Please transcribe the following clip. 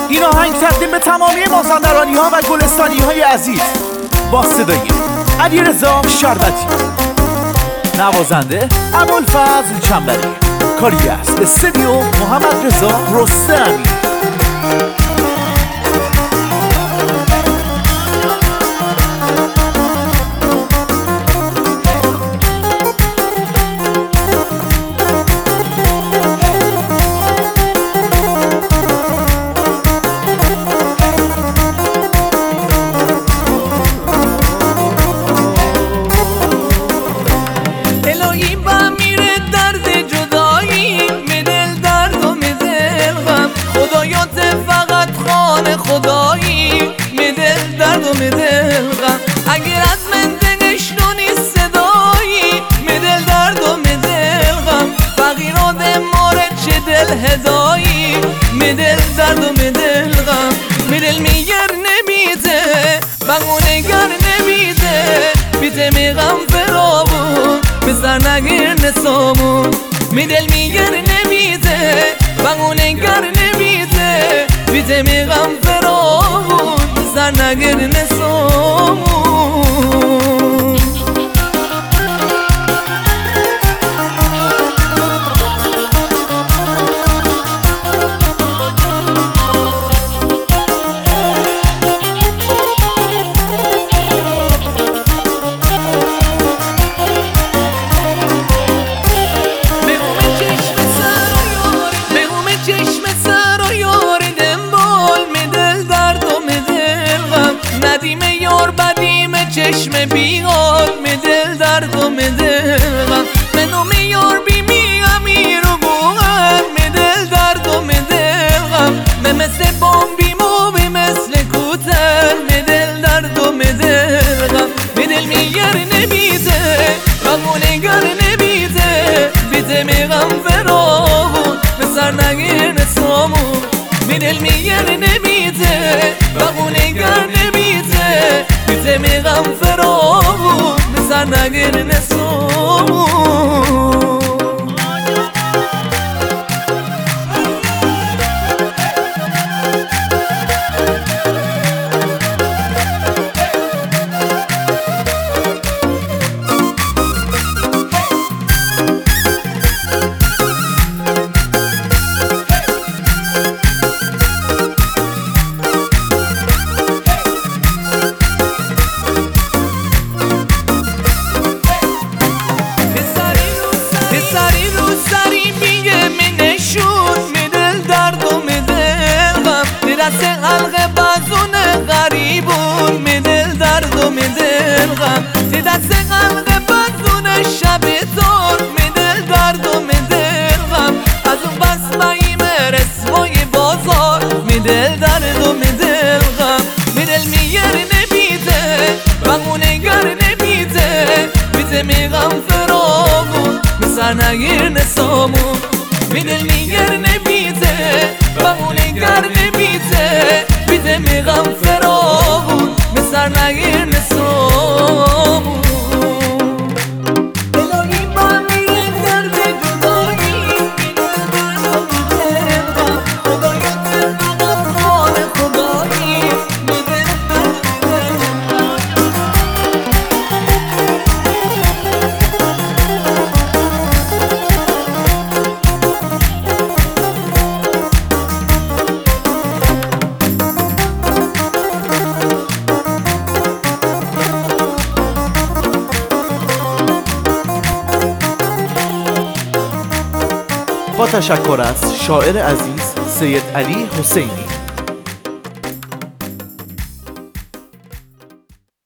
این آهنگ تقدیم به تمامی مازندرانی ها و گلستانی های عزیز با صدای علیرضا شربتی، نوازنده ابوالفضل چنبری، کاری است استودیو محمد رضا رستمی. خدایی میدل درد و میدل غم، اگر از من دنشتونی صدایی میدل درد و میدل غم، فقیران مورد چه دل هدایی میدل درد و میدل غم، میدل میگر نمیده بغونگر نمیده بیده میغم فرامون بزر نگیر نسامون، میدل میگر نمیده بغونگر نمیده بیده میغم فرامون بزر نگیر نسامون. چشم بیغال میدل درد و میدل غم، منو میار بی امیر و بوغم میدل درد و میدل غم، مثل بامبیم و بی مثل کوتر میدل درد و میدل غم، میدل میگر نمیده بغونگر نمیده بیده میغم فراغون بسر نگیر نسامون، میدل میگر نمیده بغونگر نمیده بیده میغم فراغون بزر نگیر نسامون. دست حلق بازون غریبون میدل درد و میدل غم، دست حلق بازون شب تار میدل درد و میدل غم، از اون بسمهی رسوای بازار میدل درد و میدل غم، میدل میگر نمیده بغونگر نمیده بیده میغم فراغون بسر نگیر نسامون، میدل میگر نمیده بغونگر نمیده بیده میغم فراغون بسر نگیر نسامون. الهی با میره درد جدایی خدایا فقط خال خدایی میدل با تشکر از شاعر عزیز سید علی حسینی.